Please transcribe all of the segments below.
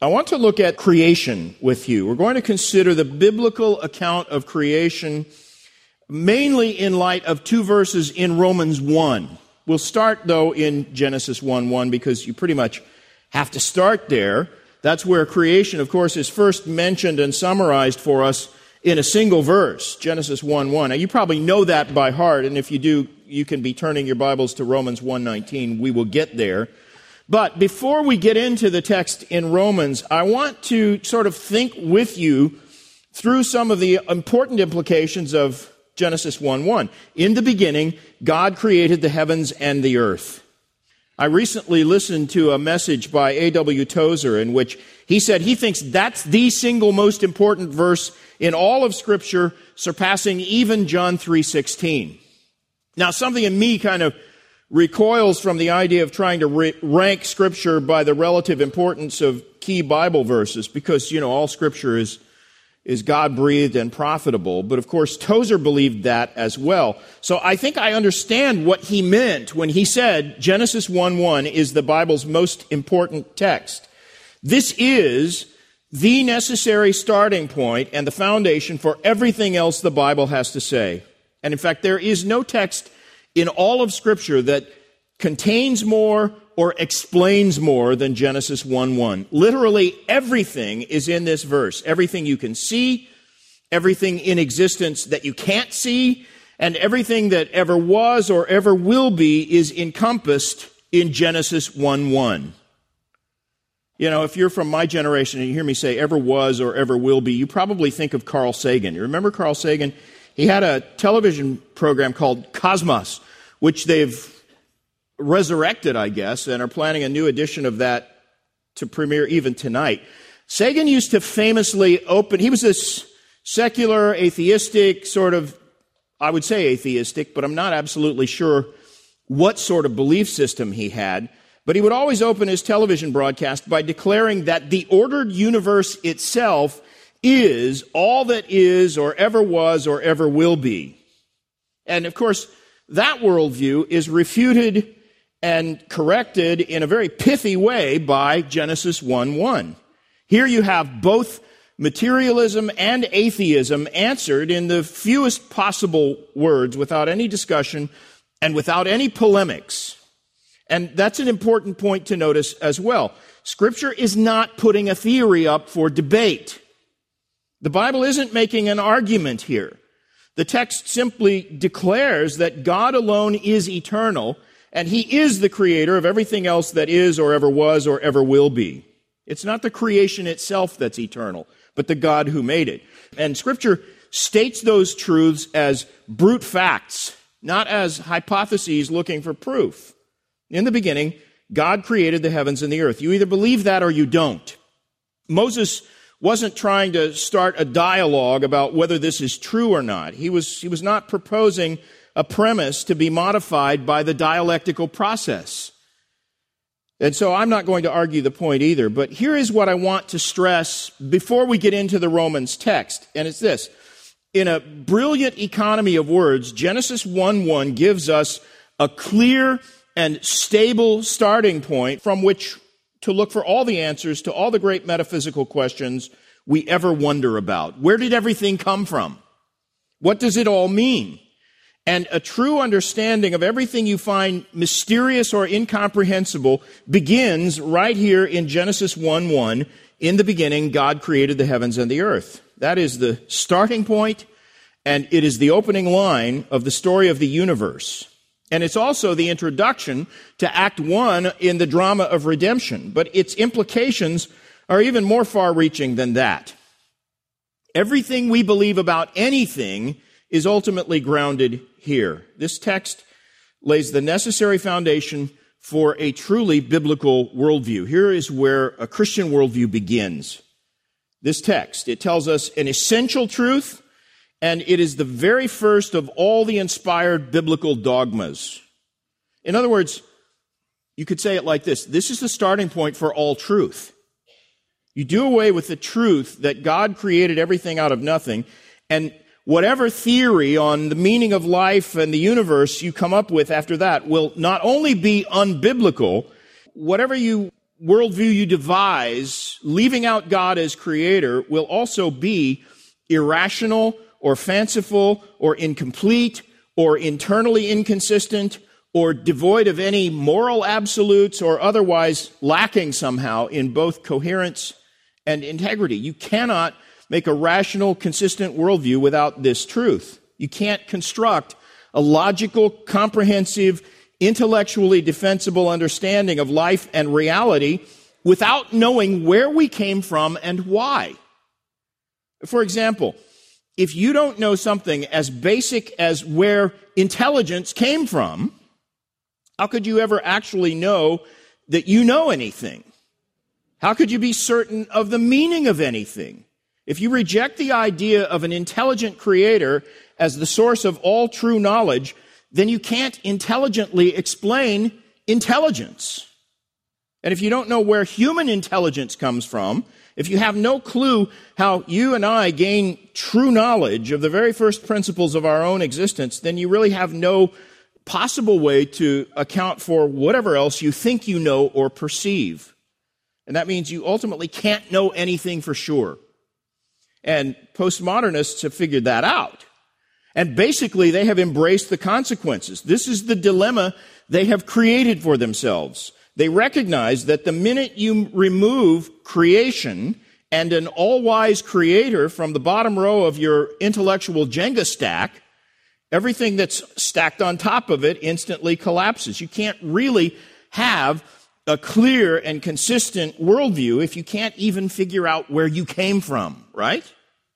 I want to look at creation with you. We're going to consider the biblical account of creation, mainly in light of two verses in Romans 1. We'll start, though, in Genesis 1:1, because you pretty much have to start there. That's where creation, of course, is first mentioned and summarized for us in a single verse, Genesis 1:1. Now, you probably know that by heart, and if you do, you can be turning your Bibles to Romans 1:19. We will get there. But before we get into the text in Romans, I want to sort of think with you through some of the important implications of Genesis 1:1. In the beginning, God created the heavens and the earth. I recently listened to a message by A.W. Tozer in which he said he thinks that's the single most important verse in all of Scripture, surpassing even John 3:16. Now, something in me kind of recoils from the idea of trying to rank Scripture by the relative importance of key Bible verses, because, all Scripture is God-breathed and profitable. But, of course, Tozer believed that as well. So I think I understand what he meant when he said Genesis 1:1 is the Bible's most important text. This is the necessary starting point and the foundation for everything else the Bible has to say. And, in fact, there is no text in all of Scripture that contains more or explains more than Genesis 1:1. Literally everything is in this verse. Everything you can see, everything in existence that you can't see, and everything that ever was or ever will be is encompassed in Genesis 1:1. If you're from my generation and you hear me say ever was or ever will be, you probably think of Carl Sagan. You remember Carl Sagan? He had a television program called Cosmos, which they've resurrected, I guess, and are planning a new edition of that to premiere even tonight. Sagan used to famously he was this secular, atheistic, sort of, I would say atheistic, but I'm not absolutely sure what sort of belief system he had. But he would always open his television broadcast by declaring that the ordered universe itself is all that is or ever was or ever will be. And of course, that worldview is refuted and corrected in a very pithy way by Genesis 1:1. Here you have both materialism and atheism answered in the fewest possible words, without any discussion and without any polemics. And that's an important point to notice as well. Scripture is not putting a theory up for debate. The Bible isn't making an argument here. The text simply declares that God alone is eternal, and He is the creator of everything else that is or ever was or ever will be. It's not the creation itself that's eternal, but the God who made it. And Scripture states those truths as brute facts, not as hypotheses looking for proof. In the beginning, God created the heavens and the earth. You either believe that or you don't. Moses wasn't trying to start a dialogue about whether this is true or not. He was not proposing a premise to be modified by the dialectical process. And so I'm not going to argue the point either, but here is what I want to stress before we get into the Romans text, and it's this. In a brilliant economy of words, Genesis 1:1 gives us a clear and stable starting point from which to look for all the answers to all the great metaphysical questions we ever wonder about. Where did everything come from? What does it all mean? And a true understanding of everything you find mysterious or incomprehensible begins right here in Genesis 1:1. In the beginning, God created the heavens and the earth. That is the starting point, and it is the opening line of the story of the universe. And it's also the introduction to Act 1 in the drama of redemption. But its implications are even more far-reaching than that. Everything we believe about anything is ultimately grounded here. This text lays the necessary foundation for a truly biblical worldview. Here is where a Christian worldview begins. This text, it tells us an essential truth, and it is the very first of all the inspired biblical dogmas. In other words, you could say it like this. This is the starting point for all truth. You do away with the truth that God created everything out of nothing, and whatever theory on the meaning of life and the universe you come up with after that will not only be unbiblical, whatever you worldview you devise, leaving out God as creator, will also be irrational or fanciful or incomplete or internally inconsistent or devoid of any moral absolutes or otherwise lacking somehow in both coherence and integrity. You cannot make a rational, consistent worldview without this truth. You can't construct a logical, comprehensive, intellectually defensible understanding of life and reality without knowing where we came from and why. For example, if you don't know something as basic as where intelligence came from, how could you ever actually know that you know anything? How could you be certain of the meaning of anything? If you reject the idea of an intelligent creator as the source of all true knowledge, then you can't intelligently explain intelligence. And if you don't know where human intelligence comes from, if you have no clue how you and I gain true knowledge of the very first principles of our own existence, then you really have no possible way to account for whatever else you think you know or perceive. And that means you ultimately can't know anything for sure. And postmodernists have figured that out. And basically, they have embraced the consequences. This is the dilemma they have created for themselves. They recognize that the minute you remove creation and an all-wise creator from the bottom row of your intellectual Jenga stack, everything that's stacked on top of it instantly collapses. You can't really have a clear and consistent worldview if you can't even figure out where you came from, right?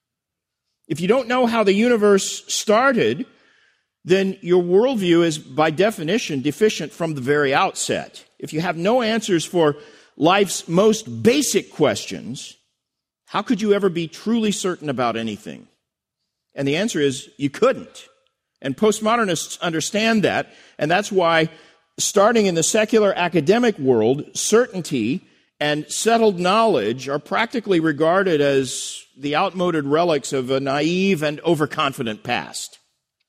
If you don't know how the universe started, then your worldview is by definition deficient from the very outset. If you have no answers for life's most basic questions, how could you ever be truly certain about anything? And the answer is you couldn't. And postmodernists understand that, and that's why, starting in the secular academic world, certainty and settled knowledge are practically regarded as the outmoded relics of a naive and overconfident past.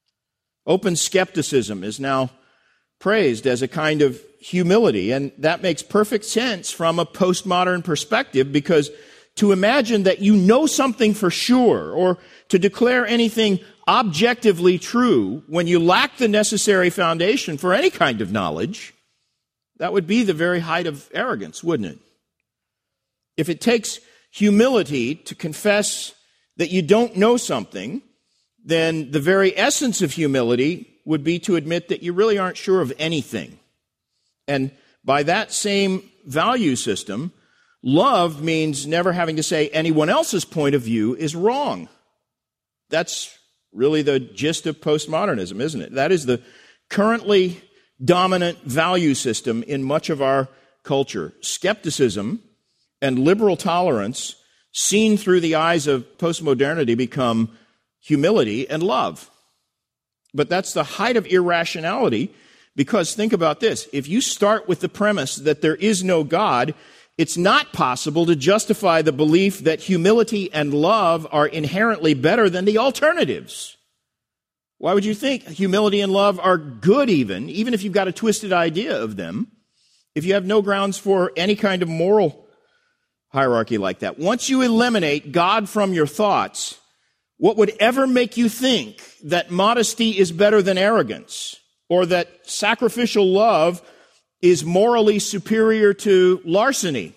Open skepticism is now praised as a kind of humility, and that makes perfect sense from a postmodern perspective, because to imagine that you know something for sure or to declare anything objectively true when you lack the necessary foundation for any kind of knowledge, that would be the very height of arrogance, wouldn't it? If it takes humility to confess that you don't know something, then the very essence of humility would be to admit that you really aren't sure of anything. And by that same value system, love means never having to say anyone else's point of view is wrong. That's really the gist of postmodernism, isn't it? That is the currently dominant value system in much of our culture. Skepticism and liberal tolerance, seen through the eyes of postmodernity, become humility and love. But that's the height of irrationality, because think about this. If you start with the premise that there is no God, it's not possible to justify the belief that humility and love are inherently better than the alternatives. Why would you think humility and love are good even if you've got a twisted idea of them, if you have no grounds for any kind of moral hierarchy like that? Once you eliminate God from your thoughts, what would ever make you think that modesty is better than arrogance, or that sacrificial love is morally superior to larceny?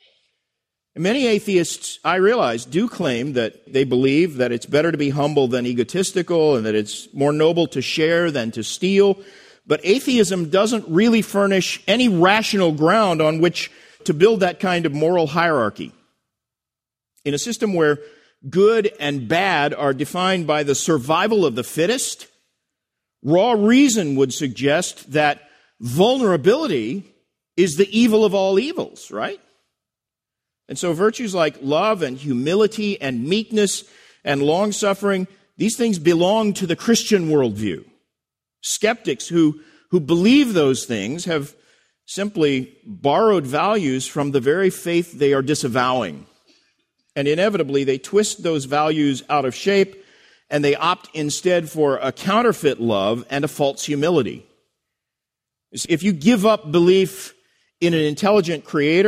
And many atheists, I realize, do claim that they believe that it's better to be humble than egotistical, and that it's more noble to share than to steal. But atheism doesn't really furnish any rational ground on which to build that kind of moral hierarchy. In a system where good and bad are defined by the survival of the fittest, raw reason would suggest that vulnerability is the evil of all evils, right? And so virtues like love and humility and meekness and long-suffering, these things belong to the Christian worldview. Skeptics who believe those things have simply borrowed values from the very faith they are disavowing. And inevitably, they twist those values out of shape, and they opt instead for a counterfeit love and a false humility. If you give up belief in an intelligent creator,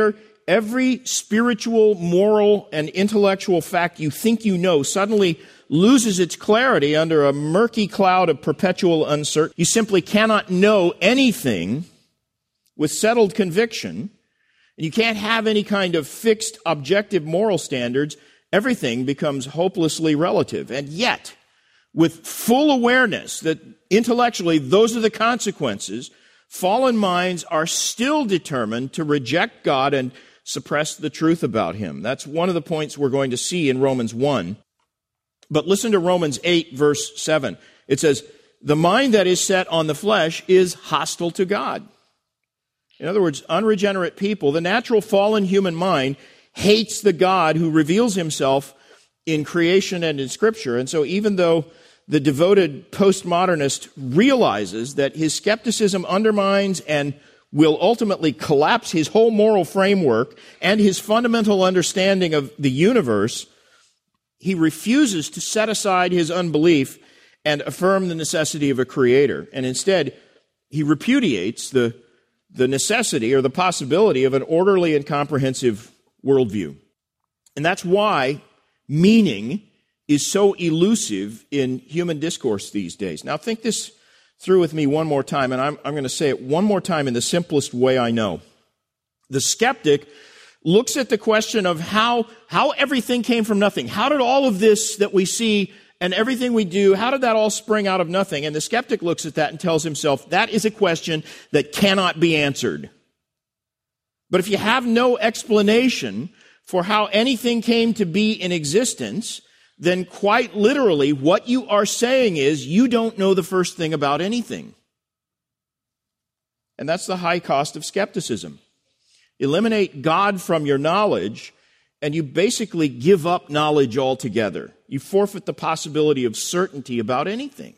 every spiritual, moral, and intellectual fact you think you know suddenly loses its clarity under a murky cloud of perpetual uncertainty. You simply cannot know anything with settled conviction, and you can't have any kind of fixed, objective moral standards. Everything becomes hopelessly relative. And yet, with full awareness that intellectually those are the consequences, fallen minds are still determined to reject God and suppress the truth about him. That's one of the points we're going to see in Romans 1. But listen to Romans 8, verse 7. It says, the mind that is set on the flesh is hostile to God. In other words, unregenerate people, the natural fallen human mind hates the God who reveals himself in creation and in Scripture. And so even though the devoted postmodernist realizes that his skepticism undermines and will ultimately collapse his whole moral framework and his fundamental understanding of the universe, he refuses to set aside his unbelief and affirm the necessity of a creator. And instead, he repudiates the necessity or the possibility of an orderly and comprehensive worldview. And that's why meaning is so elusive in human discourse these days. Now, think this through with me one more time, and I'm going to say it one more time in the simplest way I know. The skeptic looks at the question of how everything came from nothing. How did all of this that we see and everything we do, how did that all spring out of nothing? And the skeptic looks at that and tells himself, that is a question that cannot be answered. But if you have no explanation for how anything came to be in existence, then quite literally what you are saying is you don't know the first thing about anything. And that's the high cost of skepticism. Eliminate God from your knowledge, and you basically give up knowledge altogether. You forfeit the possibility of certainty about anything.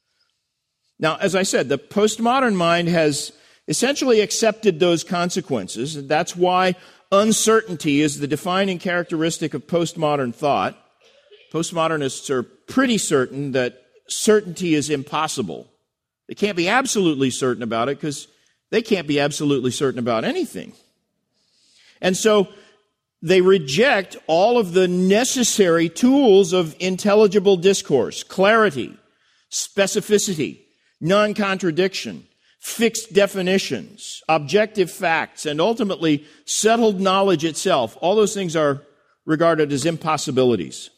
Now, as I said, the postmodern mind has essentially accepted those consequences, and that's why uncertainty is the defining characteristic of postmodern thought. Postmodernists are pretty certain that certainty is impossible. They can't be absolutely certain about it because they can't be absolutely certain about anything. And so they reject all of the necessary tools of intelligible discourse, clarity, specificity, non-contradiction, fixed definitions, objective facts, and ultimately settled knowledge itself. All those things are regarded as impossibilities.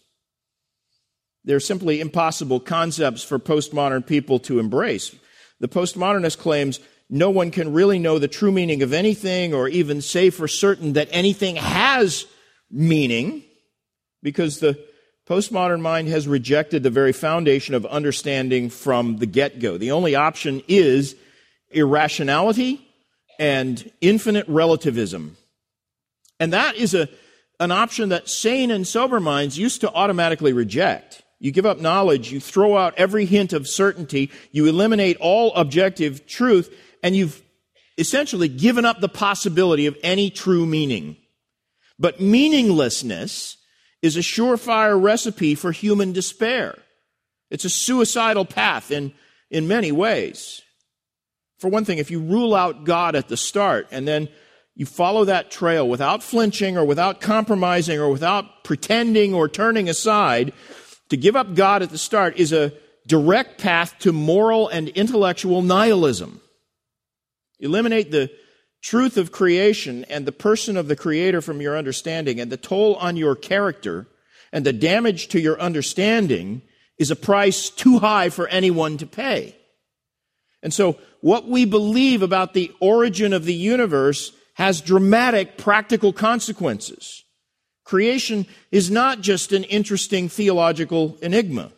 They're simply impossible concepts for postmodern people to embrace. The postmodernist claims no one can really know the true meaning of anything or even say for certain that anything has meaning because the postmodern mind has rejected the very foundation of understanding from the get-go. The only option is irrationality and infinite relativism. And that is an option that sane and sober minds used to automatically reject. You give up knowledge, you throw out every hint of certainty, you eliminate all objective truth, and you've essentially given up the possibility of any true meaning. But meaninglessness is a surefire recipe for human despair. It's a suicidal path in many ways. For one thing, if you rule out God at the start and then you follow that trail without flinching or without compromising or without pretending or turning aside, to give up God at the start is a direct path to moral and intellectual nihilism. Eliminate the truth of creation and the person of the Creator from your understanding, and the toll on your character and the damage to your understanding is a price too high for anyone to pay. And so what we believe about the origin of the universe has dramatic practical consequences. Creation is not just an interesting theological enigma.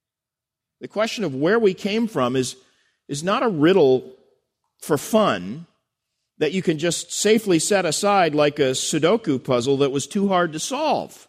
The question of where we came from is not a riddle for fun that you can just safely set aside like a Sudoku puzzle that was too hard to solve.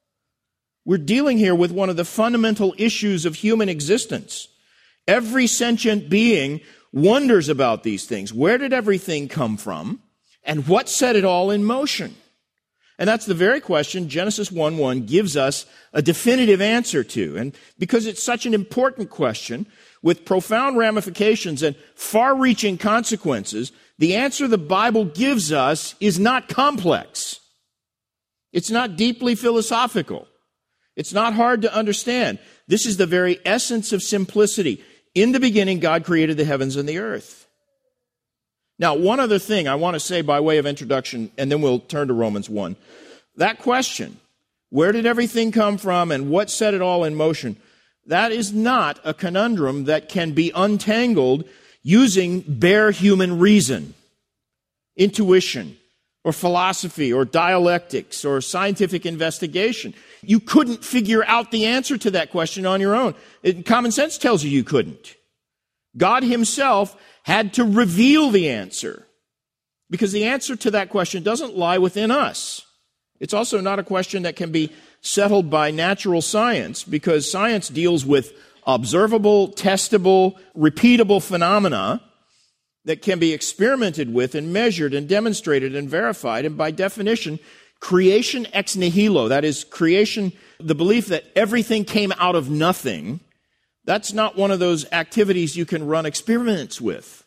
We're dealing here with one of the fundamental issues of human existence. Every sentient being wonders about these things. Where did everything come from? And what set it all in motion? And that's the very question Genesis 1:1 gives us a definitive answer to. And because it's such an important question with profound ramifications and far-reaching consequences, The answer the Bible gives us is not complex. It's not deeply philosophical. It's not hard to understand. This is the very essence of simplicity. In the beginning, God created the heavens and the earth. Now, one other thing I want to say by way of introduction, and then we'll turn to Romans 1. That question, where did everything come from and what set it all in motion? That is not a conundrum that can be untangled using bare human reason, intuition, or philosophy, or dialectics, or scientific investigation. You couldn't figure out the answer to that question on your own. Common sense tells you couldn't. God himself had to reveal the answer, because the answer to that question doesn't lie within us. It's also not a question that can be settled by natural science, because science deals with observable, testable, repeatable phenomena that can be experimented with and measured and demonstrated and verified. And by definition, creation ex nihilo, that is, creation, the belief that everything came out of nothing, that's not one of those activities you can run experiments with.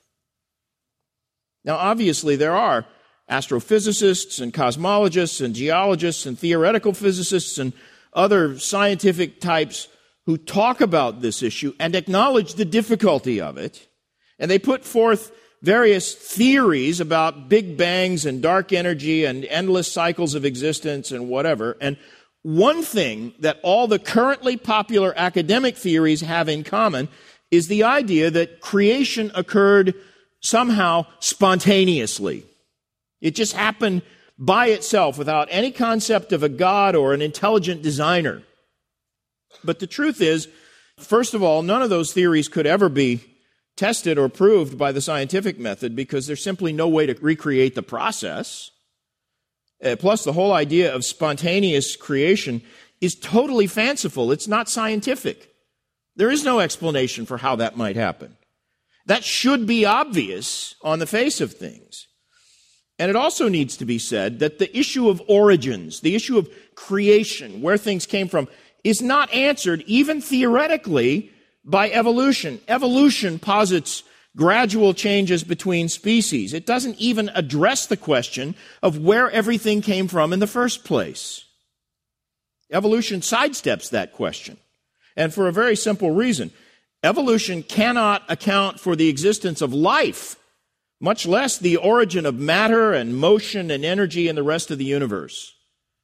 Now, obviously, there are astrophysicists and cosmologists and geologists and theoretical physicists and other scientific types who talk about this issue and acknowledge the difficulty of it. And they put forth various theories about big bangs and dark energy and endless cycles of existence and whatever. And one thing that all the currently popular academic theories have in common is the idea that creation occurred somehow spontaneously. It just happened by itself without any concept of a God or an intelligent designer. But the truth is, first of all, none of those theories could ever be tested or proved by the scientific method, because there's simply no way to recreate the process. Plus, the whole idea of spontaneous creation is totally fanciful. It's not scientific. There is no explanation for how that might happen. That should be obvious on the face of things. And it also needs to be said that the issue of origins, the issue of creation, where things came from, is not answered, even theoretically, by evolution. Evolution posits gradual changes between species. It doesn't even address the question of where everything came from in the first place. Evolution sidesteps that question. And for a very simple reason. Evolution cannot account for the existence of life, much less the origin of matter and motion and energy in the rest of the universe.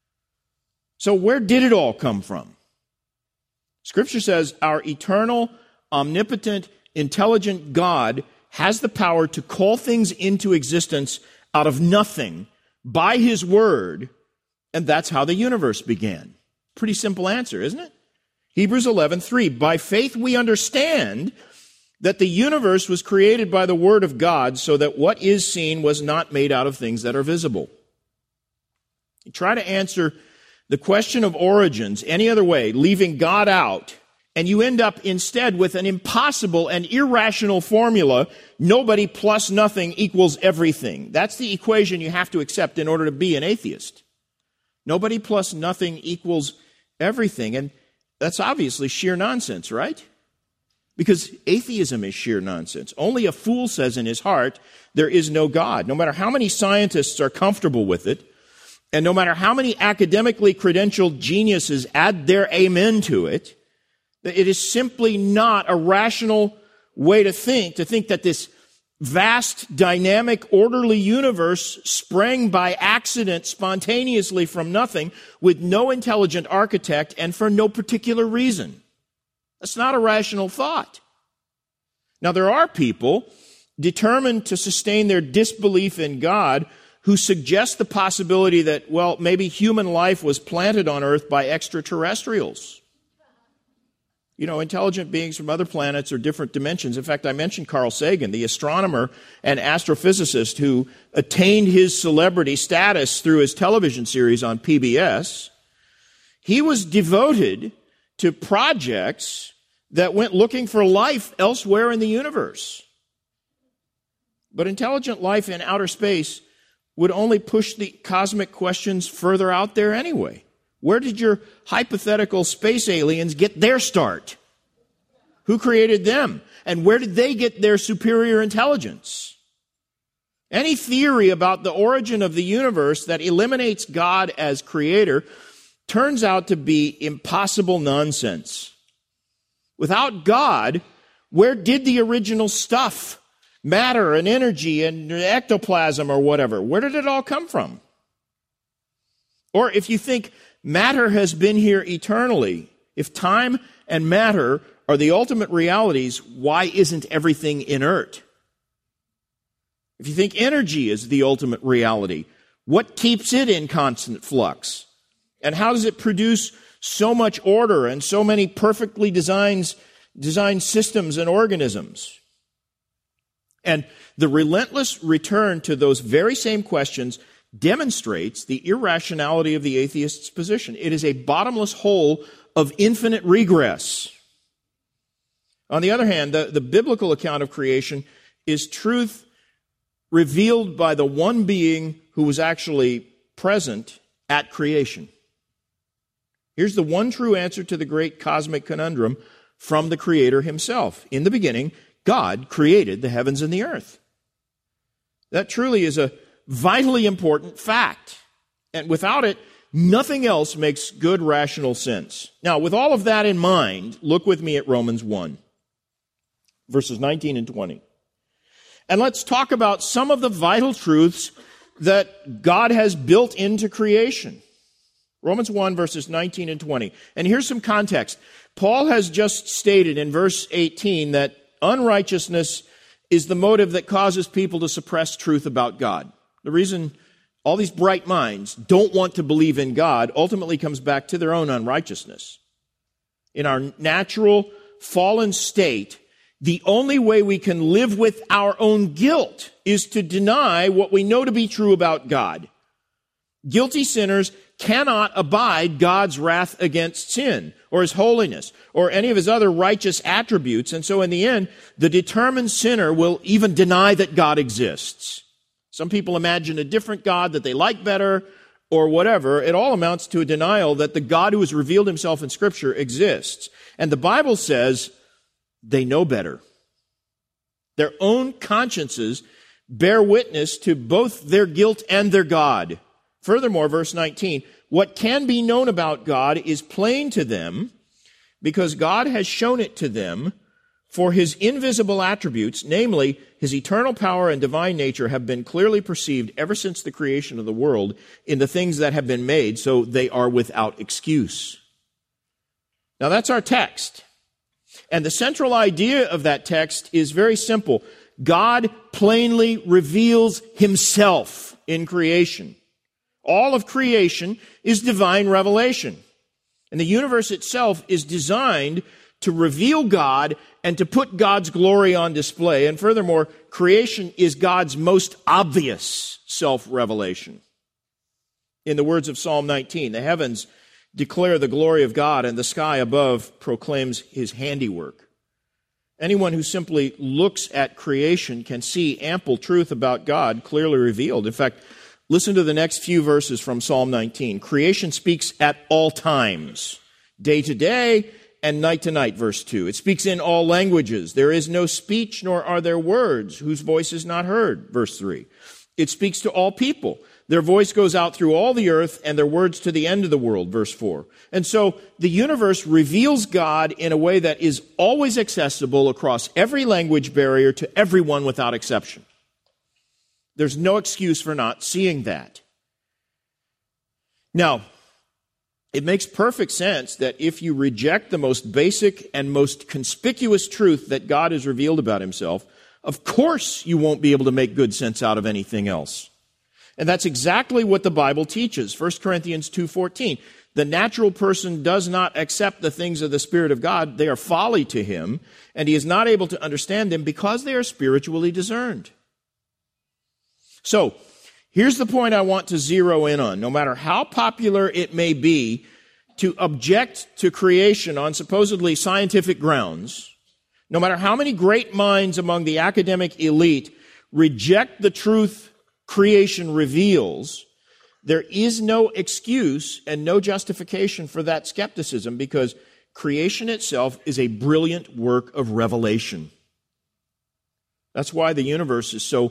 So where did it all come from? Scripture says our eternal, omnipotent, intelligent God has the power to call things into existence out of nothing by His Word, and that's how the universe began. Pretty simple answer, isn't it? Hebrews 11:3, by faith we understand that the universe was created by the Word of God, so that what is seen was not made out of things that are visible. You try to answer the question of origins any other way, leaving God out, and you end up instead with an impossible and irrational formula, nobody plus nothing equals everything. That's the equation you have to accept in order to be an atheist. Nobody plus nothing equals everything. And that's obviously sheer nonsense, right? Because atheism is sheer nonsense. Only a fool says in his heart, there is no God. No matter how many scientists are comfortable with it, and no matter how many academically credentialed geniuses add their amen to it, it is simply not a rational way to think that this vast, dynamic, orderly universe sprang by accident spontaneously from nothing with no intelligent architect and for no particular reason. That's not a rational thought. Now, there are people determined to sustain their disbelief in God who suggest the possibility that, well, maybe human life was planted on Earth by extraterrestrials. You know, intelligent beings from other planets or different dimensions. In fact, I mentioned Carl Sagan, the astronomer and astrophysicist who attained his celebrity status through his television series on PBS. He was devoted to projects that went looking for life elsewhere in the universe. But intelligent life in outer space would only push the cosmic questions further out there anyway. Where did your hypothetical space aliens get their start? Who created them? And where did they get their superior intelligence? Any theory about the origin of the universe that eliminates God as creator turns out to be impossible nonsense. Without God, where did the original stuff, matter and energy and ectoplasm or whatever, where did it all come from? Or if you think matter has been here eternally, if time and matter are the ultimate realities, why isn't everything inert? If you think energy is the ultimate reality, what keeps it in constant flux? And how does it produce so much order and so many perfectly designed systems and organisms? And the relentless return to those very same questions demonstrates the irrationality of the atheist's position. It is a bottomless hole of infinite regress. On the other hand, the biblical account of creation is truth revealed by the one being who was actually present at creation. Here's the one true answer to the great cosmic conundrum from the Creator himself. In the beginning, God created the heavens and the earth. That truly is a vitally important fact. And without it, nothing else makes good rational sense. Now, with all of that in mind, look with me at Romans 1, verses 19 and 20. And let's talk about some of the vital truths that God has built into creation. Romans 1, verses 19 and 20. And here's some context. Paul has just stated in verse 18 that unrighteousness is the motive that causes people to suppress truth about God. The reason all these bright minds don't want to believe in God ultimately comes back to their own unrighteousness. In our natural fallen state, the only way we can live with our own guilt is to deny what we know to be true about God. Guilty sinners cannot abide God's wrath against sin or his holiness or any of his other righteous attributes. And so in the end, the determined sinner will even deny that God exists. Some people imagine a different God that they like better or whatever. It all amounts to a denial that the God who has revealed himself in Scripture exists. And the Bible says they know better. Their own consciences bear witness to both their guilt and their God. Furthermore, verse 19, what can be known about God is plain to them because God has shown it to them, for his invisible attributes, namely his eternal power and divine nature, have been clearly perceived ever since the creation of the world in the things that have been made, so they are without excuse. Now that's our text. And the central idea of that text is very simple. God plainly reveals himself in creation. All of creation is divine revelation. And the universe itself is designed to reveal God and to put God's glory on display. And furthermore, creation is God's most obvious self-revelation. In the words of Psalm 19, the heavens declare the glory of God, and the sky above proclaims his handiwork. Anyone who simply looks at creation can see ample truth about God clearly revealed. In fact, listen to the next few verses from Psalm 19. Creation speaks at all times, day to day and night to night, verse 2. It speaks in all languages. There is no speech, nor are there words, whose voice is not heard, verse 3. It speaks to all people. Their voice goes out through all the earth, and their words to the end of the world, verse 4. And so the universe reveals God in a way that is always accessible across every language barrier to everyone without exception. There's no excuse for not seeing that. Now, it makes perfect sense that if you reject the most basic and most conspicuous truth that God has revealed about himself, of course you won't be able to make good sense out of anything else. And that's exactly what the Bible teaches. 1 Corinthians 2:14. The natural person does not accept the things of the Spirit of God. They are folly to him, and he is not able to understand them because they are spiritually discerned. So, here's the point I want to zero in on. No matter how popular it may be to object to creation on supposedly scientific grounds, no matter how many great minds among the academic elite reject the truth creation reveals, there is no excuse and no justification for that skepticism because creation itself is a brilliant work of revelation. That's why the universe is so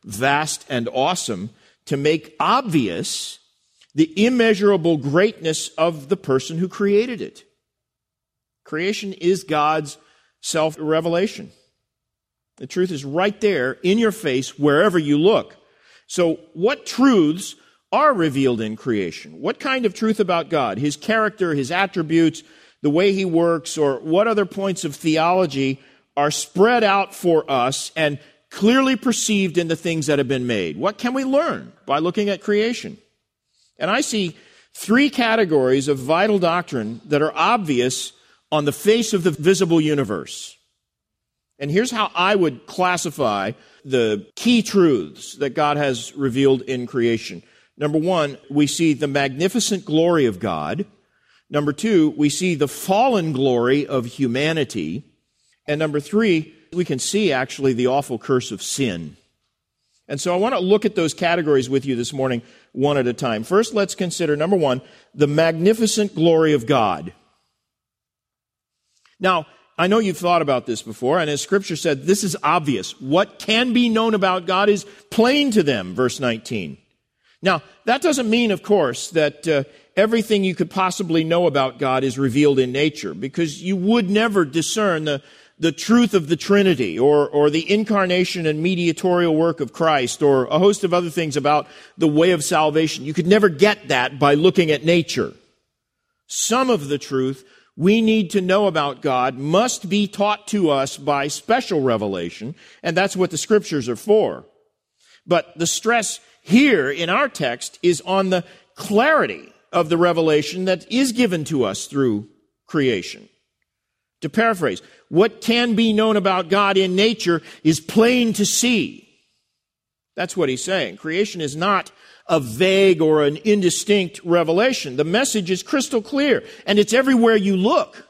vast and awesome to make obvious the immeasurable greatness of the person who created it. Creation is God's self-revelation. The truth is right there in your face wherever you look. So what truths are revealed in creation? What kind of truth about God? His character, His attributes, the way He works, or what other points of theology are spread out for us and clearly perceived in the things that have been made? What can we learn by looking at creation? And I see three categories of vital doctrine that are obvious on the face of the visible universe. And here's how I would classify the key truths that God has revealed in creation. Number one, we see the magnificent glory of God. Number two, we see the fallen glory of humanity. And number three, we can see actually the awful curse of sin. And so I want to look at those categories with you this morning one at a time. First, let's consider, number one, the magnificent glory of God. Now, I know you've thought about this before, and as Scripture said, this is obvious. What can be known about God is plain to them, verse 19. Now, that doesn't mean, of course, that everything you could possibly know about God is revealed in nature, because you would never discern the truth of the Trinity or the incarnation and mediatorial work of Christ or a host of other things about the way of salvation. You could never get that by looking at nature. Some of the truth we need to know about God must be taught to us by special revelation, and that's what the Scriptures are for. But the stress here in our text is on the clarity of the revelation that is given to us through creation. To paraphrase, what can be known about God in nature is plain to see. That's what he's saying. Creation is not a vague or an indistinct revelation. The message is crystal clear, and it's everywhere you look.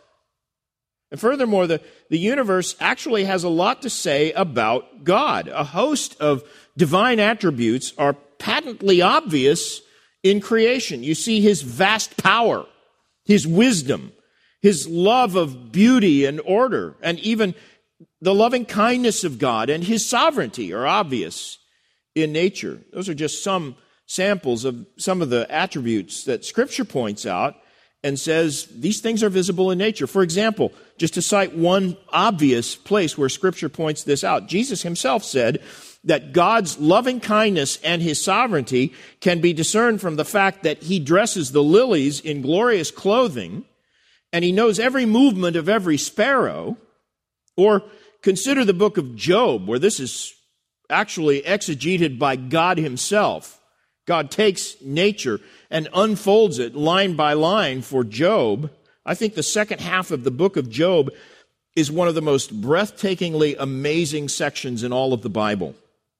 And furthermore, the universe actually has a lot to say about God. A host of divine attributes are patently obvious in creation. You see His vast power, His wisdom, His love of beauty and order, and even the loving kindness of God and His sovereignty are obvious in nature. Those are just some samples of some of the attributes that Scripture points out and says these things are visible in nature. For example, just to cite one obvious place where Scripture points this out, Jesus Himself said that God's loving kindness and His sovereignty can be discerned from the fact that He dresses the lilies in glorious clothing, and He knows every movement of every sparrow. Or consider the book of Job, where this is actually exegeted by God Himself. God takes nature and unfolds it line by line for Job. I think the second half of the book of Job is one of the most breathtakingly amazing sections in all of the Bible.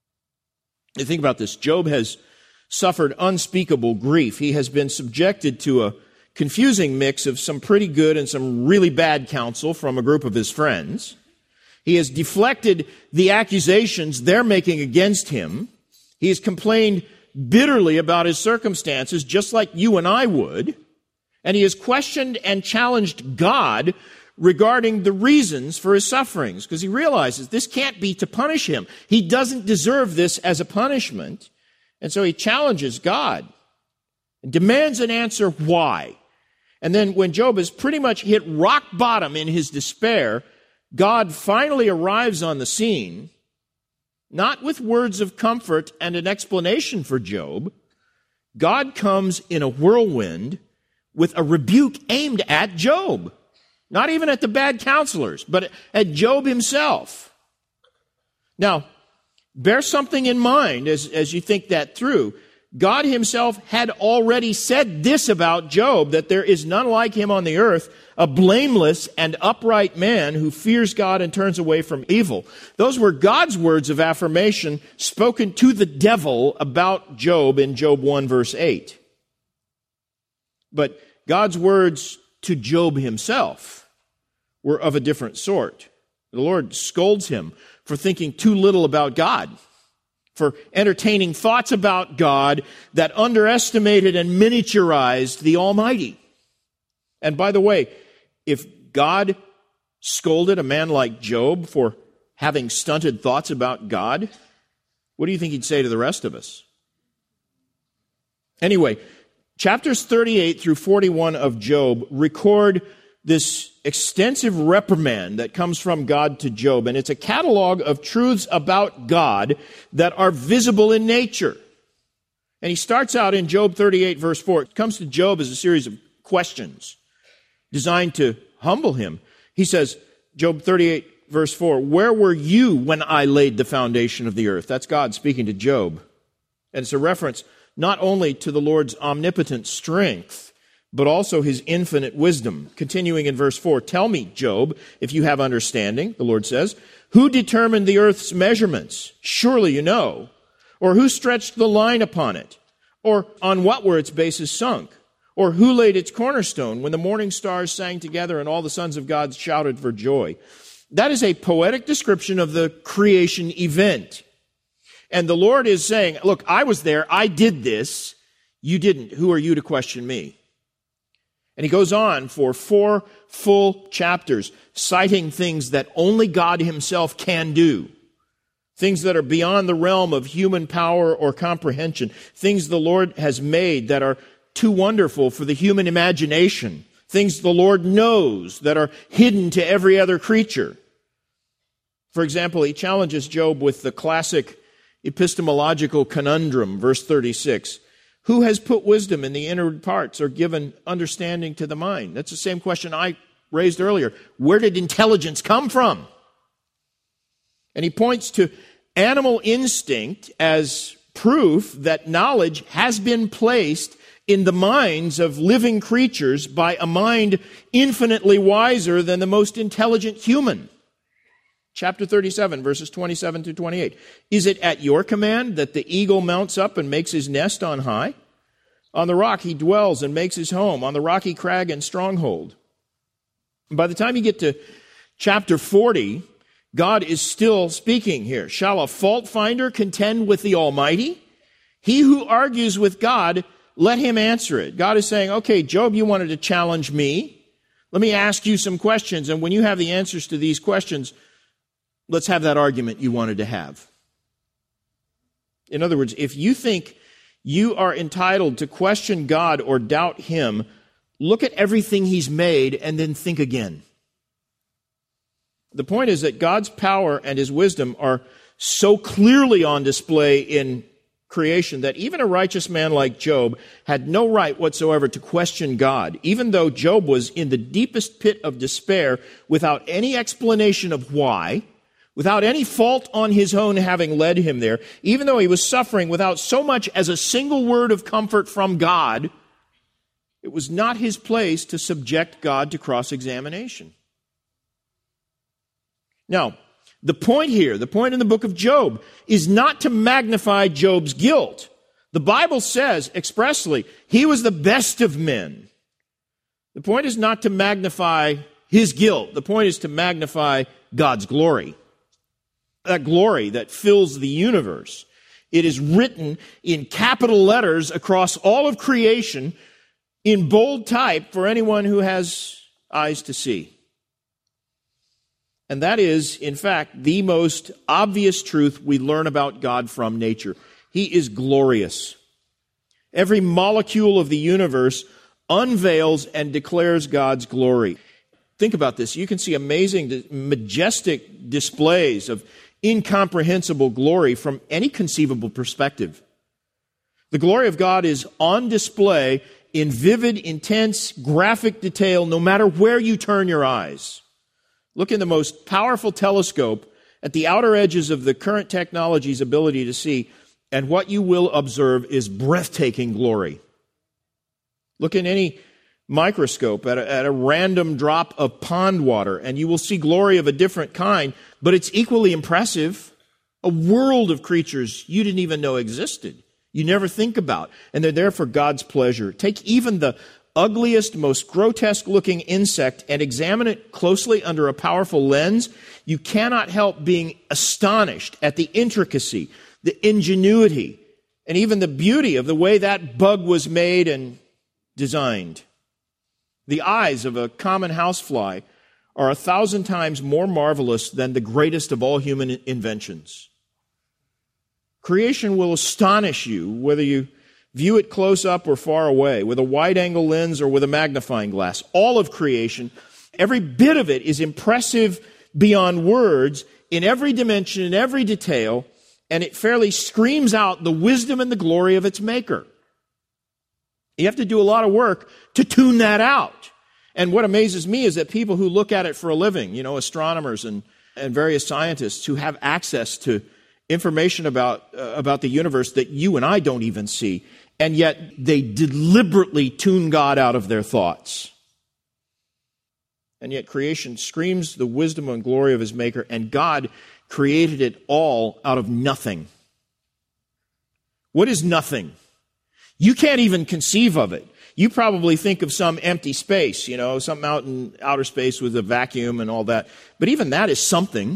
You think about this. Job has suffered unspeakable grief. He has been subjected to a confusing mix of some pretty good and some really bad counsel from a group of his friends. He has deflected the accusations they're making against him. He has complained bitterly about his circumstances, just like you and I would. And he has questioned and challenged God regarding the reasons for his sufferings, because he realizes this can't be to punish him. He doesn't deserve this as a punishment. And so he challenges God and demands an answer why. And then when Job has pretty much hit rock bottom in his despair, God finally arrives on the scene, not with words of comfort and an explanation for Job. God comes in a whirlwind with a rebuke aimed at Job. Not even at the bad counselors, but at Job himself. Now, bear something in mind as you think that through. God Himself had already said this about Job, that there is none like him on the earth, a blameless and upright man who fears God and turns away from evil. Those were God's words of affirmation spoken to the devil about Job in Job 1 verse 8. But God's words to Job himself were of a different sort. The Lord scolds him for thinking too little about God, for entertaining thoughts about God that underestimated and miniaturized the Almighty. And by the way, if God scolded a man like Job for having stunted thoughts about God, What do you think he'd say to the rest of us? Anyway, chapters 38 through 41 of Job record this extensive reprimand that comes from God to Job, and it's a catalog of truths about God that are visible in nature. And he starts out in Job 38, verse 4. It comes to Job as a series of questions designed to humble him. He says, Job 38, verse 4, "Where were you when I laid the foundation of the earth?" That's God speaking to Job. And it's a reference not only to the Lord's omnipotent strength, but also his infinite wisdom. Continuing in verse 4, "Tell me, Job, if you have understanding," the Lord says, "who determined the earth's measurements? Surely you know. Or who stretched the line upon it? Or on what were its bases sunk? Or who laid its cornerstone when the morning stars sang together and all the sons of God shouted for joy?" That is a poetic description of the creation event. And the Lord is saying, look, I was there, I did this, you didn't. Who are you to question me? And he goes on for 4 full chapters, citing things that only God himself can do. Things that are beyond the realm of human power or comprehension. Things the Lord has made that are too wonderful for the human imagination. Things the Lord knows that are hidden to every other creature. For example, he challenges Job with the classic epistemological conundrum, verse 36. Who has put wisdom in the inward parts or given understanding to the mind? That's the same question I raised earlier. Where did intelligence come from? And he points to animal instinct as proof that knowledge has been placed in the minds of living creatures by a mind infinitely wiser than the most intelligent human. Chapter 37, verses 27 to 28. "Is it at your command that the eagle mounts up and makes his nest on high? On the rock he dwells and makes his home, on the rocky crag and stronghold." And by the time you get to chapter 40, God is still speaking here. "Shall a fault finder contend with the Almighty? He who argues with God, let him answer it." God is saying, okay, Job, you wanted to challenge me. Let me ask you some questions, and when you have the answers to these questions, let's have that argument you wanted to have. In other words, if you think you are entitled to question God or doubt him, look at everything he's made and then think again. The point is that God's power and his wisdom are so clearly on display in creation that even a righteous man like Job had no right whatsoever to question God, even though Job was in the deepest pit of despair without any explanation of why, without any fault on his own having led him there, even though he was suffering without so much as a single word of comfort from God. It was not his place to subject God to cross-examination. Now, the point here, the point in the book of Job, is not to magnify Job's guilt. The Bible says expressly, he was the best of men. The point is not to magnify his guilt. The point is to magnify God's glory. That glory that fills the universe. It is written in capital letters across all of creation in bold type for anyone who has eyes to see. And that is, in fact, the most obvious truth we learn about God from nature. He is glorious. Every molecule of the universe unveils and declares God's glory. Think about this. You can see amazing, majestic displays of incomprehensible glory from any conceivable perspective. The glory of God is on display in vivid, intense, graphic detail no matter where you turn your eyes. Look in the most powerful telescope at the outer edges of the current technology's ability to see, and what you will observe is breathtaking glory. Look in any microscope at a random drop of pond water, and you will see glory of a different kind, but it's equally impressive. A world of creatures you didn't even know existed. You never think about, and they're there for God's pleasure. Take even the ugliest, most grotesque-looking insect and examine it closely under a powerful lens. You cannot help being astonished at the intricacy, the ingenuity, and even the beauty of the way that bug was made and designed. The eyes of a common housefly are 1,000 times more marvelous than the greatest of all human inventions. Creation will astonish you, whether you view it close up or far away, with a wide-angle lens or with a magnifying glass. All of creation, every bit of it is impressive beyond words in every dimension, in every detail, and it fairly screams out the wisdom and the glory of its maker. You have to do a lot of work to tune that out. And what amazes me is that people who look at it for a living, astronomers and various scientists who have access to information about the universe that you and I don't even see, and yet they deliberately tune God out of their thoughts. And yet creation screams the wisdom and glory of his maker, and God created it all out of nothing. What is nothing? You can't even conceive of it. You probably think of some empty space, something out in outer space with a vacuum and all that. But even that is something.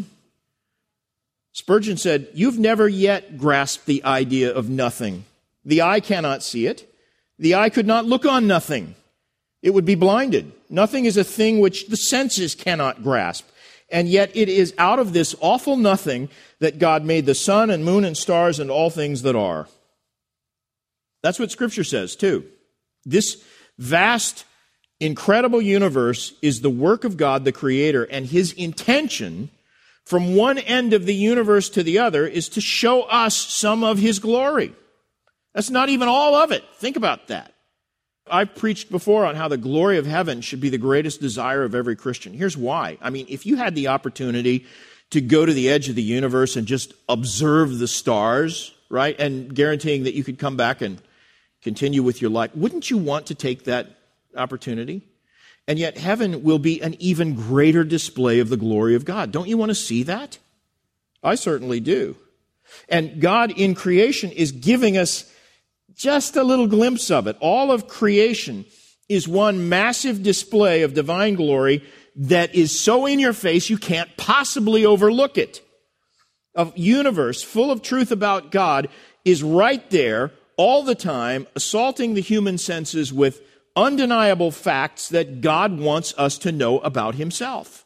Spurgeon said, "You've never yet grasped the idea of nothing. The eye cannot see it. The eye could not look on nothing. It would be blinded. Nothing is a thing which the senses cannot grasp. And yet it is out of this awful nothing that God made the sun and moon and stars and all things that are." That's what Scripture says, too. This vast, incredible universe is the work of God, the Creator, and his intention from one end of the universe to the other is to show us some of his glory. That's not even all of it. Think about that. I've preached before on how the glory of heaven should be the greatest desire of every Christian. Here's why. If you had the opportunity to go to the edge of the universe and just observe the stars, right, and guaranteeing that you could come back and continue with your life, wouldn't you want to take that opportunity? And yet heaven will be an even greater display of the glory of God. Don't you want to see that? I certainly do. And God in creation is giving us just a little glimpse of it. All of creation is one massive display of divine glory that is so in your face you can't possibly overlook it. A universe full of truth about God is right there all the time, assaulting the human senses with undeniable facts that God wants us to know about himself.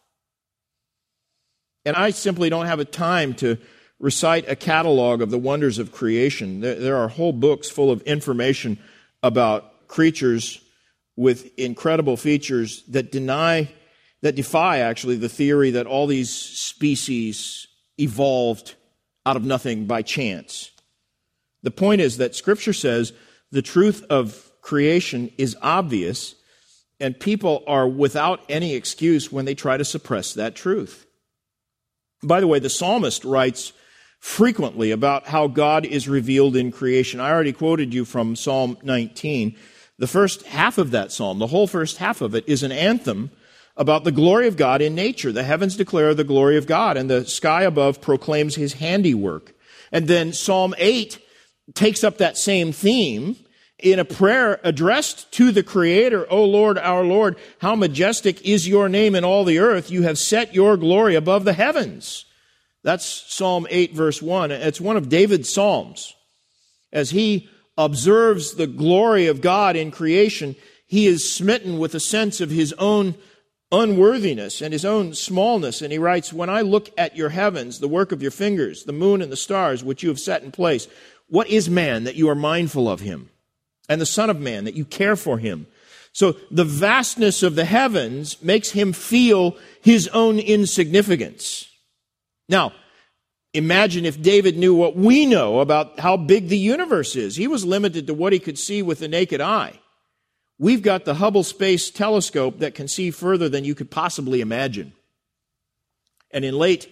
And I simply don't have a time to recite a catalog of the wonders of creation. There are whole books full of information about creatures with incredible features that defy actually the theory that all these species evolved out of nothing by chance. The point is that Scripture says the truth of creation is obvious, and people are without any excuse when they try to suppress that truth. By the way, the psalmist writes frequently about how God is revealed in creation. I already quoted you from Psalm 19. The first half of that psalm, the whole first half of it, is an anthem about the glory of God in nature. The heavens declare the glory of God, and the sky above proclaims his handiwork. And then Psalm 8 takes up that same theme in a prayer addressed to the Creator. "O Lord, our Lord, how majestic is your name in all the earth. You have set your glory above the heavens." That's Psalm 8, verse 1. It's one of David's psalms. As he observes the glory of God in creation, he is smitten with a sense of his own unworthiness and his own smallness. And he writes, "When I look at your heavens, the work of your fingers, the moon and the stars, which you have set in place, what is man that you are mindful of him? And the Son of Man that you care for him?" So the vastness of the heavens makes him feel his own insignificance. Now, imagine if David knew what we know about how big the universe is. He was limited to what he could see with the naked eye. We've got the Hubble Space Telescope that can see further than you could possibly imagine. And in late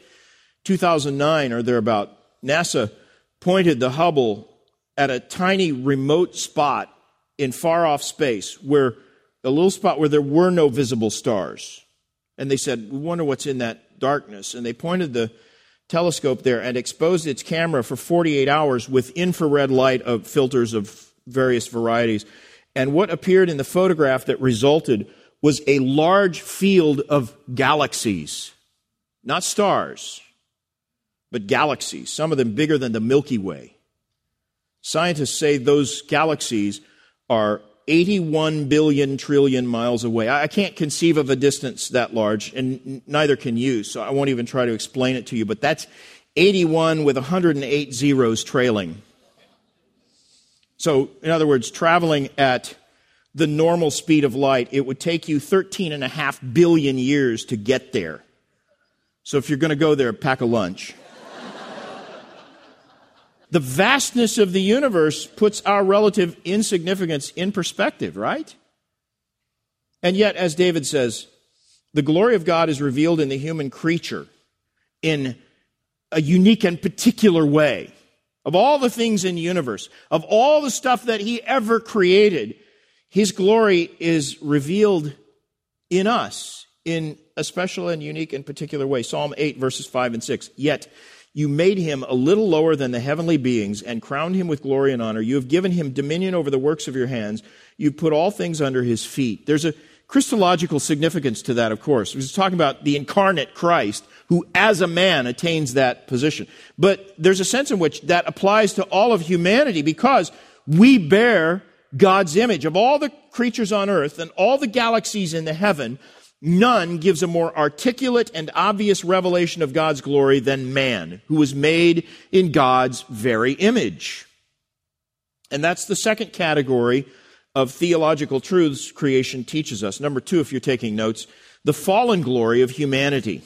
2009 or thereabout, NASA pointed the Hubble at a tiny remote spot in far-off space, a little spot where there were no visible stars. And they said, "We wonder what's in that darkness." And they pointed the telescope there and exposed its camera for 48 hours with infrared light of filters of various varieties. And what appeared in the photograph that resulted was a large field of galaxies. Not stars, but galaxies, some of them bigger than the Milky Way. Scientists say those galaxies are 81 billion trillion miles away. I can't conceive of a distance that large, and neither can you, so I won't even try to explain it to you, but that's 81 with 108 zeros trailing. So, in other words, traveling at the normal speed of light, it would take you 13.5 billion years to get there. So if you're going to go there, pack a lunch. The vastness of the universe puts our relative insignificance in perspective, right? And yet, as David says, the glory of God is revealed in the human creature in a unique and particular way. Of all the things in the universe, of all the stuff that he ever created, his glory is revealed in us in a special and unique and particular way. Psalm 8, verses 5 and 6. Yet you made him a little lower than the heavenly beings and crowned him with glory and honor. You have given him dominion over the works of your hands. You put all things under his feet. There's a Christological significance to that, of course. We're talking about the incarnate Christ, who as a man attains that position. But there's a sense in which that applies to all of humanity because we bear God's image. Of all the creatures on earth and all the galaxies in the heaven, none gives a more articulate and obvious revelation of God's glory than man, who was made in God's very image. And that's the second category of theological truths creation teaches us. Number two, if you're taking notes, the fallen glory of humanity.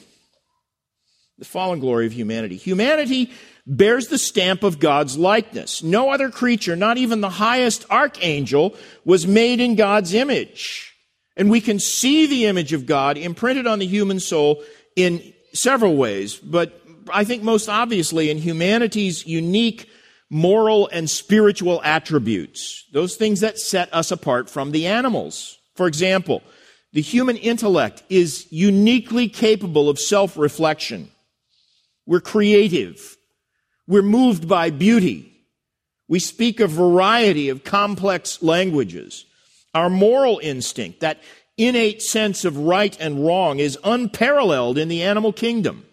The fallen glory of humanity. Humanity bears the stamp of God's likeness. No other creature, not even the highest archangel, was made in God's image. And we can see the image of God imprinted on the human soul in several ways, but I think most obviously in humanity's unique moral and spiritual attributes, those things that set us apart from the animals. For example, the human intellect is uniquely capable of self-reflection. We're creative. We're moved by beauty. We speak a variety of complex languages. Our moral instinct, that innate sense of right and wrong, is unparalleled in the animal kingdom.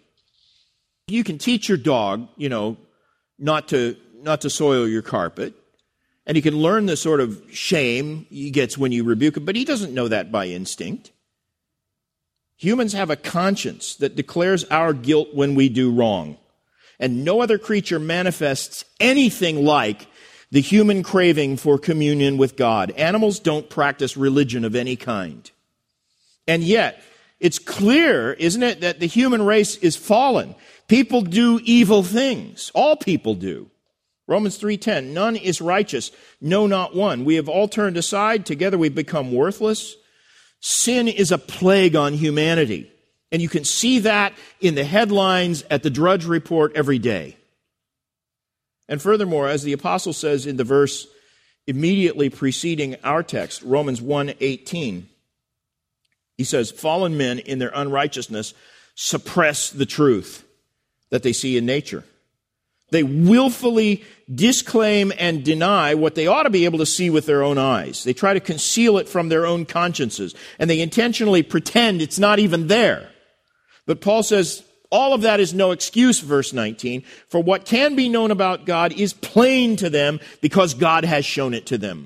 You can teach your dog, not to soil your carpet, and he can learn the sort of shame he gets when you rebuke him, but he doesn't know that by instinct. Humans have a conscience that declares our guilt when we do wrong, and no other creature manifests anything like the human craving for communion with God. Animals don't practice religion of any kind. And yet, it's clear, isn't it, that the human race is fallen. People do evil things. All people do. Romans 3:10, none is righteous, no, not one. We have all turned aside. Together we've become worthless. Sin is a plague on humanity. And you can see that in the headlines at the Drudge Report every day. And furthermore, as the apostle says in the verse immediately preceding our text, Romans 1:18, he says, fallen men in their unrighteousness suppress the truth that they see in nature. They willfully disclaim and deny what they ought to be able to see with their own eyes. They try to conceal it from their own consciences, and they intentionally pretend it's not even there. But Paul says, all of that is no excuse, verse 19, for what can be known about God is plain to them because God has shown it to them.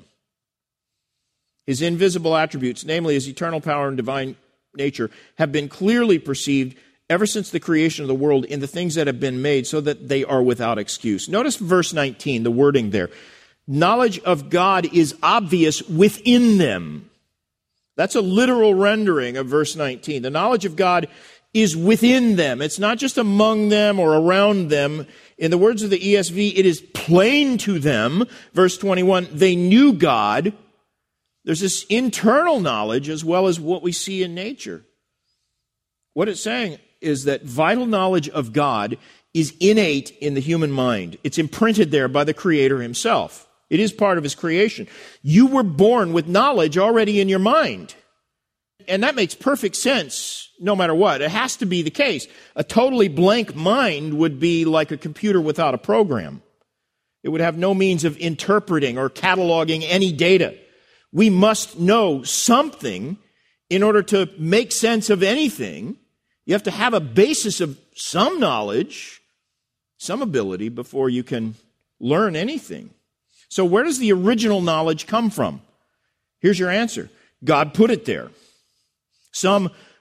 His invisible attributes, namely his eternal power and divine nature, have been clearly perceived ever since the creation of the world in the things that have been made, so that they are without excuse. Notice verse 19, the wording there. Knowledge of God is obvious within them. That's a literal rendering of verse 19. The knowledge of God is within them. It's not just among them or around them. In the words of the ESV, it is plain to them. Verse 21, they knew God. There's this internal knowledge as well as what we see in nature. What it's saying is that vital knowledge of God is innate in the human mind. It's imprinted there by the Creator himself. It is part of his creation. You were born with knowledge already in your mind. And that makes perfect sense no matter what. It has to be the case. A totally blank mind would be like a computer without a program. It would have no means of interpreting or cataloging any data. We must know something in order to make sense of anything. You have to have a basis of some knowledge, some ability, before you can learn anything. So where does the original knowledge come from? Here's your answer. God put it there. Some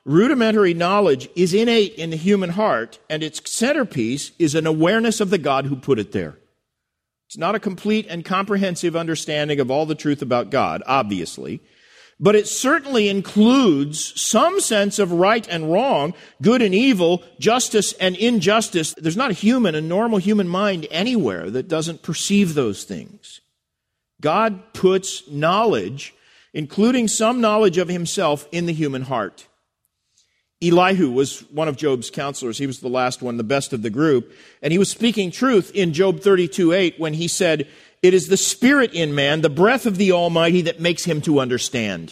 rudimentary knowledge is innate in the human heart, and its centerpiece is an awareness of the God who put it there. It's not a complete and comprehensive understanding of all the truth about God, obviously, but it certainly includes some sense of right and wrong, good and evil, justice and injustice. There's not a normal human mind anywhere that doesn't perceive those things. God puts knowledge, including some knowledge of himself, in the human heart. Elihu was one of Job's counselors. He was the last one, the best of the group. And he was speaking truth in Job 32:8 when he said, "It is the spirit in man, the breath of the Almighty, that makes him to understand."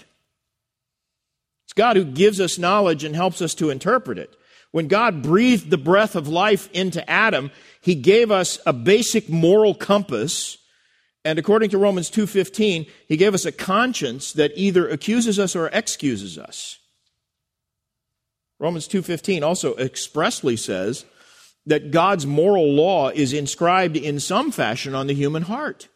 It's God who gives us knowledge and helps us to interpret it. When God breathed the breath of life into Adam, he gave us a basic moral compass. And according to Romans 2:15, he gave us a conscience that either accuses us or excuses us. Romans 2:15 also expressly says that God's moral law is inscribed in some fashion on the human heart.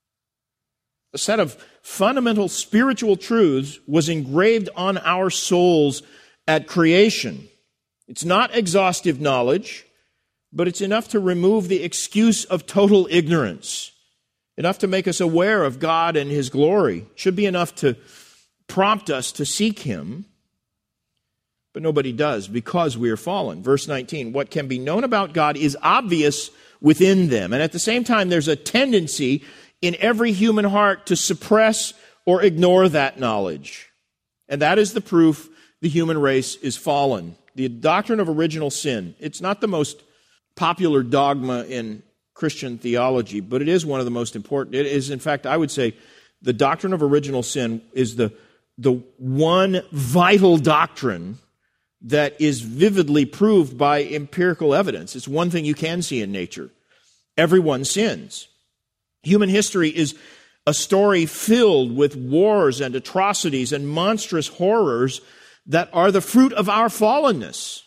A set of fundamental spiritual truths was engraved on our souls at creation. It's not exhaustive knowledge, but it's enough to remove the excuse of total ignorance, enough to make us aware of God and his glory. It should be enough to prompt us to seek him. But nobody does because we are fallen. Verse 19, what can be known about God is obvious within them. And at the same time, there's a tendency in every human heart to suppress or ignore that knowledge. And that is the proof the human race is fallen. The doctrine of original sin. It's not the most popular dogma in Christian theology, but it is one of the most important. It is, in fact, I would say the doctrine of original sin is the one vital doctrine that is vividly proved by empirical evidence. It's one thing you can see in nature. Everyone sins. Human history is a story filled with wars and atrocities and monstrous horrors that are the fruit of our fallenness.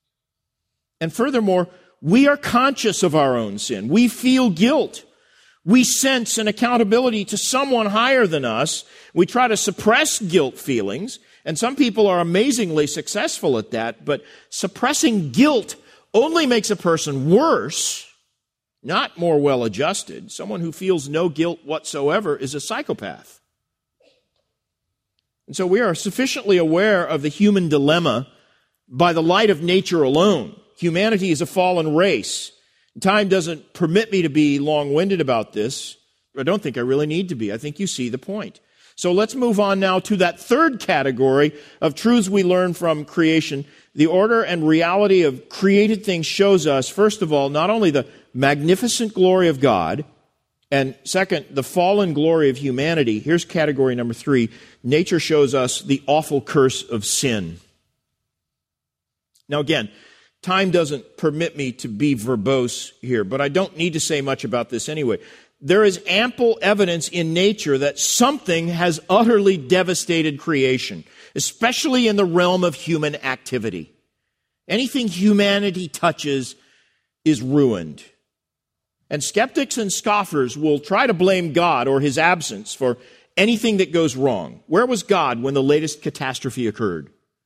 And furthermore, we are conscious of our own sin. We feel guilt. We sense an accountability to someone higher than us. We try to suppress guilt feelings. And some people are amazingly successful at that, but suppressing guilt only makes a person worse, not more well-adjusted. Someone who feels no guilt whatsoever is a psychopath. And so we are sufficiently aware of the human dilemma by the light of nature alone. Humanity is a fallen race. Time doesn't permit me to be long-winded about this. I don't think I really need to be. I think you see the point. So let's move on now to that third category of truths we learn from creation. The order and reality of created things shows us, first of all, not only the magnificent glory of God, and second, the fallen glory of humanity. Here's category number 3. Nature shows us the awful curse of sin. Now again, time doesn't permit me to be verbose here, but I don't need to say much about this anyway. There is ample evidence in nature that something has utterly devastated creation, especially in the realm of human activity. Anything humanity touches is ruined. And skeptics and scoffers will try to blame God or his absence for anything that goes wrong. Where was God when the latest catastrophe occurred?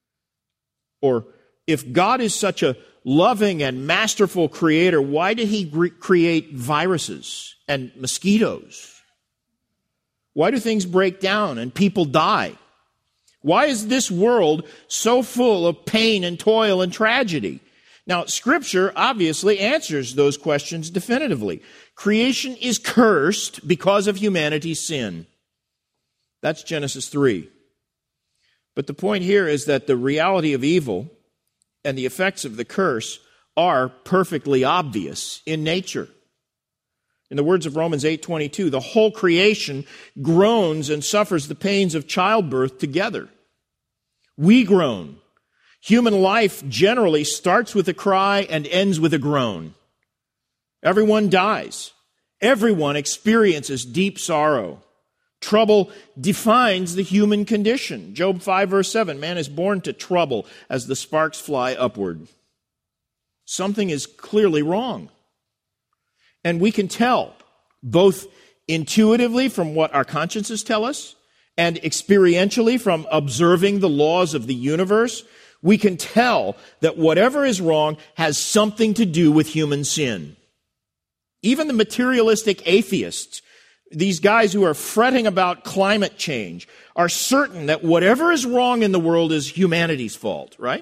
Or if God is such a loving and masterful creator, why did he create viruses and mosquitoes? Why do things break down and people die? Why is this world so full of pain and toil and tragedy? Now, Scripture obviously answers those questions definitively. Creation is cursed because of humanity's sin. That's Genesis 3. But the point here is that the reality of evil and the effects of the curse are perfectly obvious in nature. In the words of Romans 8:22, the whole creation groans and suffers the pains of childbirth together. We groan. Human life generally starts with a cry and ends with a groan. Everyone dies. Everyone experiences deep sorrow. Trouble defines the human condition. Job 5 verse 7, man is born to trouble as the sparks fly upward. Something is clearly wrong. And we can tell, both intuitively from what our consciences tell us, and experientially from observing the laws of the universe. we can tell that whatever is wrong has something to do with human sin. Even the materialistic atheists, these guys who are fretting about climate change, are certain that whatever is wrong in the world is humanity's fault, right?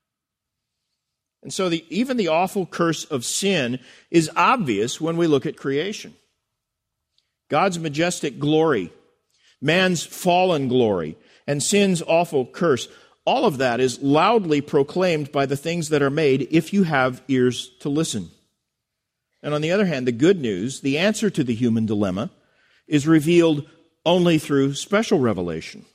And so even the awful curse of sin is obvious when we look at creation. God's majestic glory, man's fallen glory, and sin's awful curse, all of that is loudly proclaimed by the things that are made if you have ears to listen. And on the other hand, the good news, the answer to the human dilemma, is revealed only through special revelation.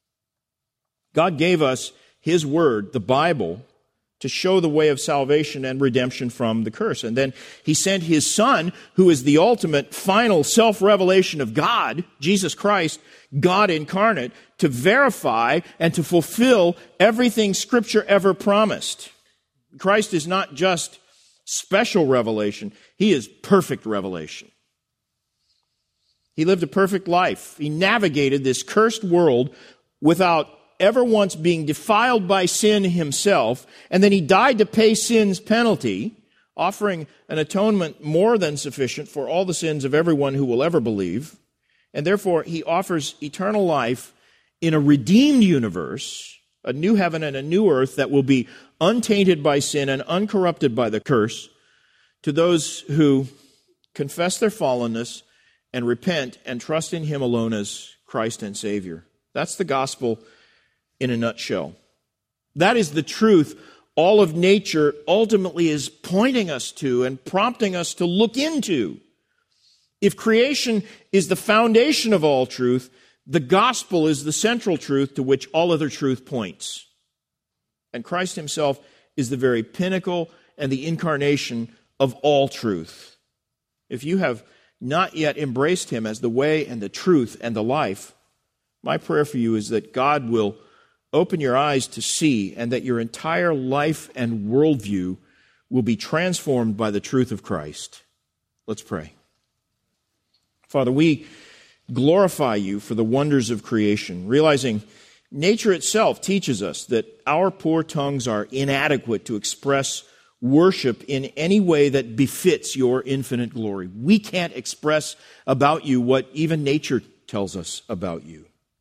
God gave us His Word, the Bible, to show the way of salvation and redemption from the curse. And then He sent His Son, who is the ultimate, final self-revelation of God, Jesus Christ, God incarnate, to verify and to fulfill everything Scripture ever promised. Christ is not just special revelation. He is perfect revelation. He lived a perfect life. He navigated this cursed world without ever once being defiled by sin himself, and then He died to pay sin's penalty, offering an atonement more than sufficient for all the sins of everyone who will ever believe. And therefore, He offers eternal life in a redeemed universe, a new heaven and a new earth that will be untainted by sin and uncorrupted by the curse, to those who confess their fallenness and repent and trust in Him alone as Christ and Savior. That's the gospel in a nutshell. That is the truth all of nature ultimately is pointing us to and prompting us to look into. If creation is the foundation of all truth, the gospel is the central truth to which all other truth points. And Christ Himself is the very pinnacle and the incarnation of all truth. If you have not yet embraced Him as the way and the truth and the life, my prayer for you is that God will open your eyes to see, and that your entire life and worldview will be transformed by the truth of Christ. Let's pray. Father, we glorify You for the wonders of creation, realizing nature itself teaches us that our poor tongues are inadequate to express worship in any way that befits Your infinite glory. We can't express about You what even nature tells us about You.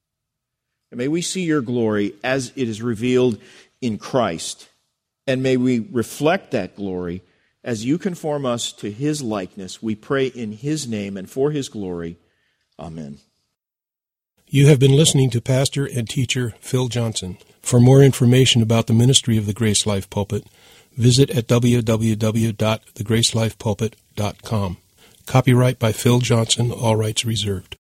And may we see Your glory as it is revealed in Christ. And may we reflect that glory as You conform us to His likeness. We pray in His name and for His glory. Amen. You have been listening to Pastor and Teacher Phil Johnson. For more information about the ministry of the Grace Life Pulpit, visit at www.thegracelifepulpit.com. Copyright by Phil Johnson, all rights reserved.